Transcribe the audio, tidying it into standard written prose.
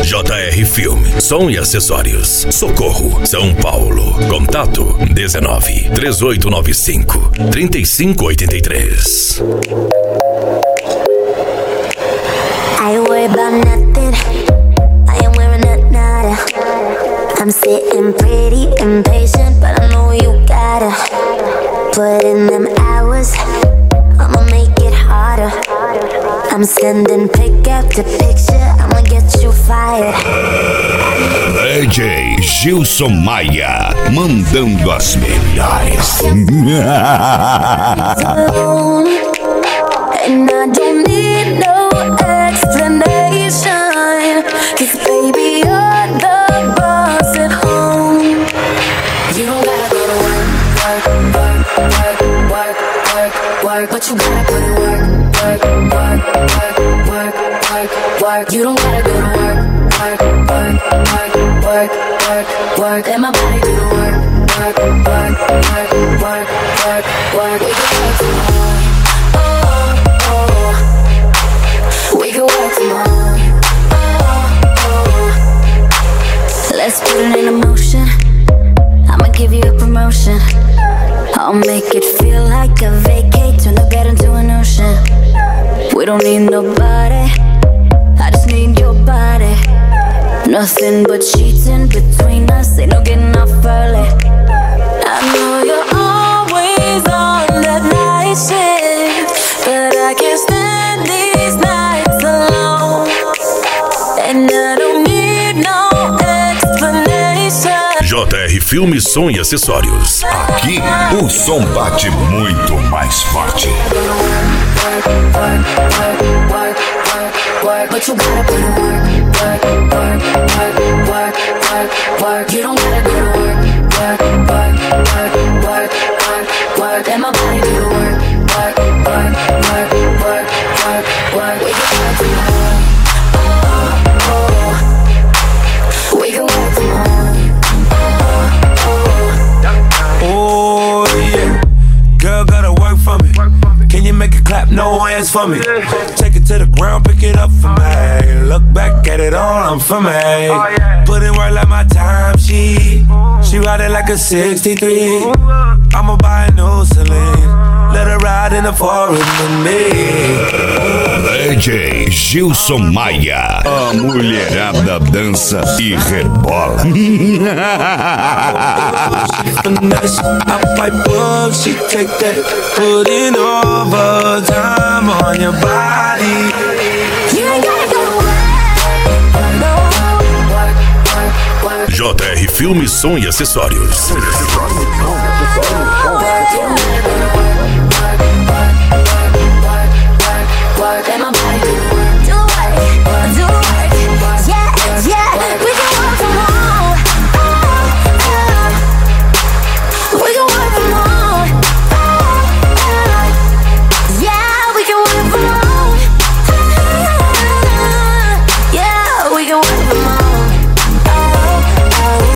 JR Filme, som e acessórios. Socorro, São Paulo. Contato 19 3895 3583. I worry about nothing. I am wearing a nada. I'm sitting pretty impatient, but I know you gotta put in them hours. I'ma make it harder. I'm sending pick after picture. I'ma get you fired. DJ Gilson Maia, mandando as melhores. And I don't need no explanation, 'cause baby you're the boss at home. You don't gotta go to work, work, work, work, work, work, work, but you gotta put in work, work, work, work, work, work, work. You don't gotta go to work, work, work, work, work, work, work. Let my body do the work, work, work, work, work, work, work. We can work tomorrow. We can work tomorrow. Let's put it in motion. I'ma give you a promotion. I'll make it feel like a vacate, turn the bed into an ocean. We don't need nobody, I just need your body. Nothing but sheets in between us, ain't no getting off early. I know you're always on that night shift, but I can't stand these nights alone. And I don't need no explanation. JR Filme, som e acessórios. Aqui o som bate muito mais forte. But you gotta put in work, work, work, work, work, work, work. You don't gotta go to work, work, work, work, work, work, work. Let my body do the work, work, work, work, work, work, work. We can work tomorrow. We can work tomorrow. Oh yeah, girl gotta work for me. Can you make it clap? No hands for me. Take it to the ground, pick it up for me. Look back at it all, I'm for me. Put in work like my time sheet. She ride it like a 63. I'ma buy a new Celine. Let her ride in the forest with me. DJ Gilson Maia, a mulherada dança e rebola. Finesse, I pipe up, she take that, put in overtime on your body. You ain't gotta go to work, no. JR Filme, som e acessórios. You don't gotta go